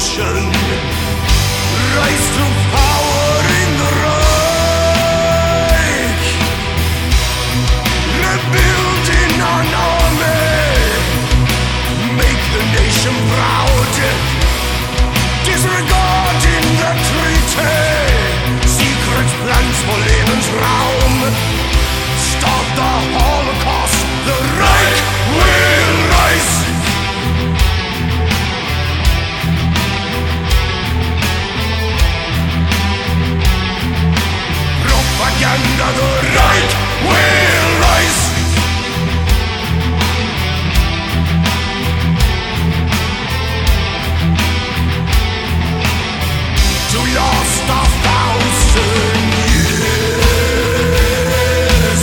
nation. Rise to power in the Reich. Rebuilding an army. Make the nation proud. Disregarding the treaty. Secret plans for Lebensraum. Stop the Holocaust. The Reich will rise. Propaganda, the Reich will rise. To last 1,000 years.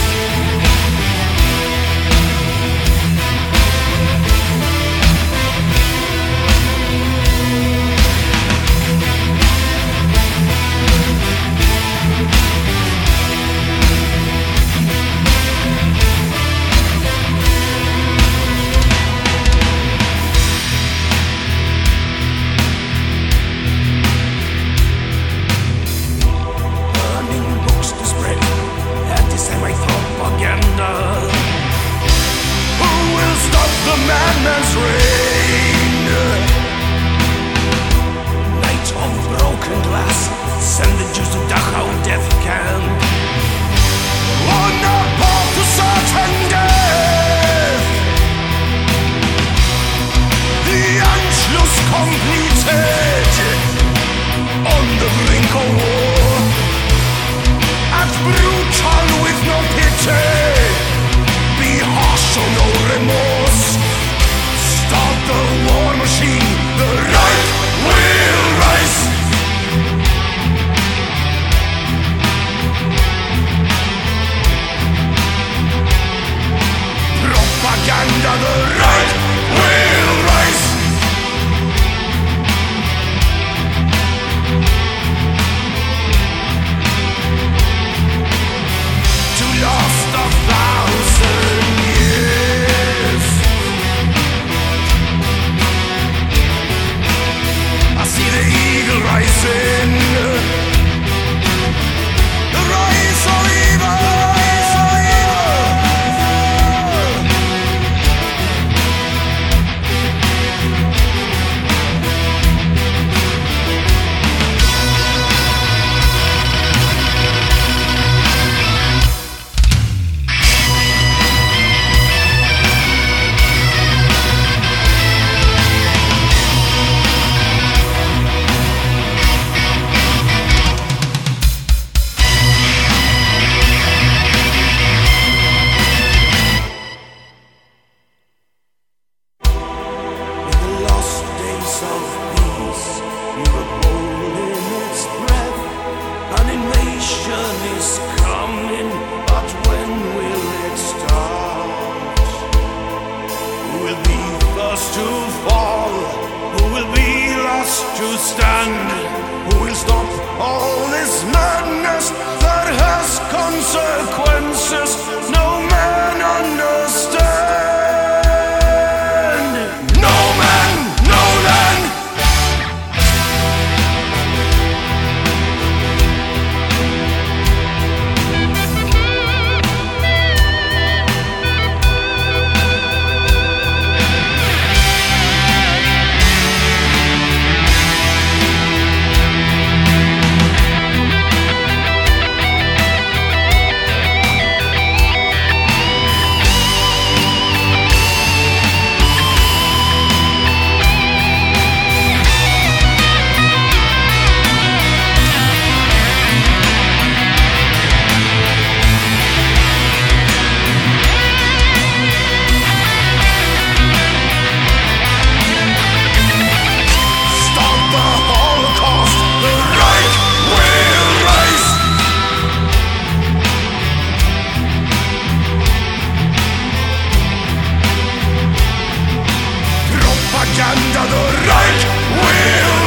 Burning books to spread anti-Semite propaganda. Who will stop the madman's reign? Night of broken glass. Send the Jews to Dachau death camp. On a path to certain death. The Anschluss completed. On the brink of war. Act brutal with no pity. Be harsh, show no remorse. Start the war machine. The Reich will rise. Propaganda, the Reich will rise. To last 1,000 years. I see the eagle rising. The rise of evil. In the lost days of peace, Europe holding its breath. An invasion is coming, but when will it start? Who will be first to fall? Who will be last to stand? Who will stop all this madness that has consequences no man understand? No man, no land. Stop the Holocaust, the Reich will rise. Propaganda, the Reich will